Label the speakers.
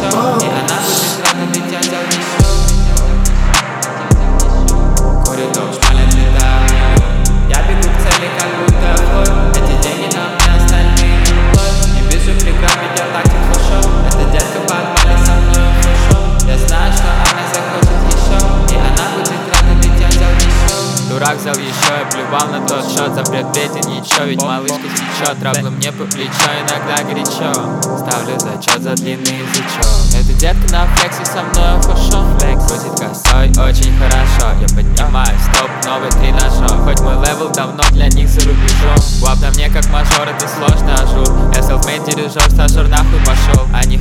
Speaker 1: еще. И она будет рада, ведь я взял еще. Курит дом, шмалят летают. Я бегу к цели, как будто флой. Эти деньги нам не остальные плой. Не вижу преград, ведь я так хорошо. Эта детка в подвале со мной хорошо. Я знаю, что она захочет еще. И она будет рада, ведь я взял еще.
Speaker 2: Дурак взял еще, я плевал на тот счет. Запрет петь и ничего, ведь малышка течет. Травлю мне по плечо, иногда горячо. Ставлю зачет за длинный язычок. Эта детка на флексе со мной хорошо. Флекс крутит косой, очень хорошо. Я поднимаю стоп, новый тренажер. Хоть мой левел давно для них за рубежом. Лап на мне как мажор, это сложно ажур. Я селфмейд, дирижер, стажер, нахуй пошел. Они